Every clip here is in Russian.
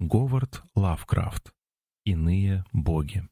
Говард Лавкрафт. Иные боги.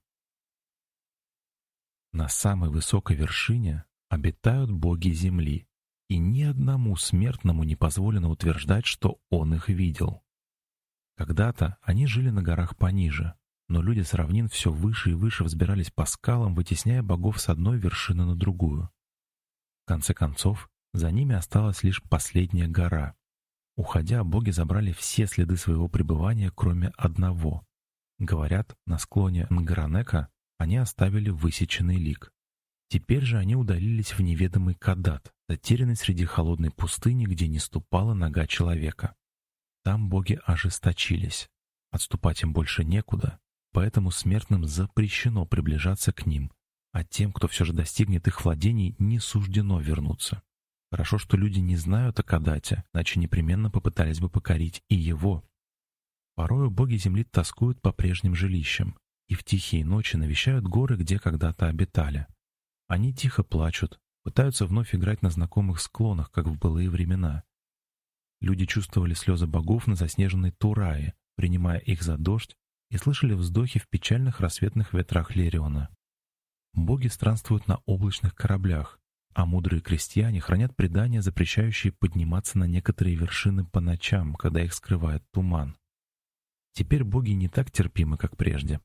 На самой высокой вершине обитают боги Земли, и ни одному смертному не позволено утверждать, что он их видел. Когда-то они жили на горах пониже, но люди с равнин все выше и выше взбирались по скалам, вытесняя богов с одной вершины на другую. В конце концов, за ними осталась лишь последняя гора. Уходя, боги забрали все следы своего пребывания, кроме одного. Говорят, на склоне Нгранека они оставили высеченный лик. Теперь же они удалились в неведомый Кадат, затерянный среди холодной пустыни, где не ступала нога человека. Там боги ожесточились. Отступать им больше некуда, поэтому смертным запрещено приближаться к ним, а тем, кто все же достигнет их владений, не суждено вернуться. Хорошо, что люди не знают о Кадате, иначе непременно попытались бы покорить и его. Порою боги Земли тоскуют по прежним жилищам и в тихие ночи навещают горы, где когда-то обитали. Они тихо плачут, пытаются вновь играть на знакомых склонах, как в былые времена. Люди чувствовали слезы богов на заснеженной Турае, принимая их за дождь, и слышали вздохи в печальных рассветных ветрах Лериона. Боги странствуют на облачных кораблях, а мудрые крестьяне хранят предания, запрещающие подниматься на некоторые вершины по ночам, когда их скрывает туман. Теперь боги не так терпимы, как прежде.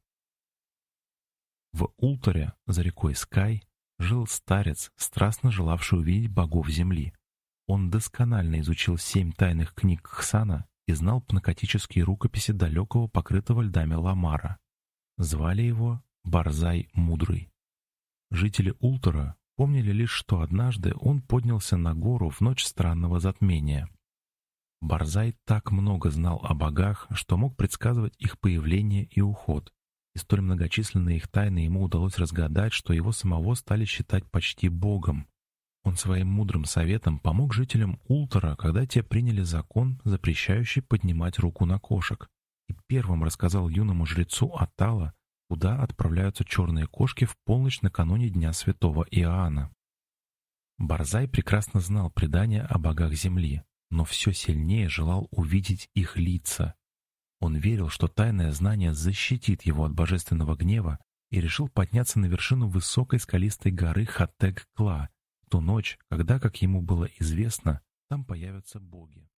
В Улторе, за рекой Скай, жил старец, страстно желавший увидеть богов земли. Он досконально изучил 7 тайных книг Кхсана и знал пнакотические рукописи далекого, покрытого льдами Ламара. Звали его Барзай Мудрый. Жители Ултора помнили лишь, что однажды он поднялся на гору в ночь странного затмения. Барзай так много знал о богах, что мог предсказывать их появление и уход, и столь многочисленные их тайны ему удалось разгадать, что его самого стали считать почти богом. Он своим мудрым советом помог жителям Ултора, когда те приняли закон, запрещающий поднимать руку на кошек, и первым рассказал юному жрецу Атала, куда отправляются черные кошки в полночь накануне Дня Святого Иоанна. Барзай прекрасно знал предания о богах земли, но все сильнее желал увидеть их лица. Он верил, что тайное знание защитит его от божественного гнева, и решил подняться на вершину высокой скалистой горы Хатег-Кла в ту ночь, когда, как ему было известно, там появятся боги.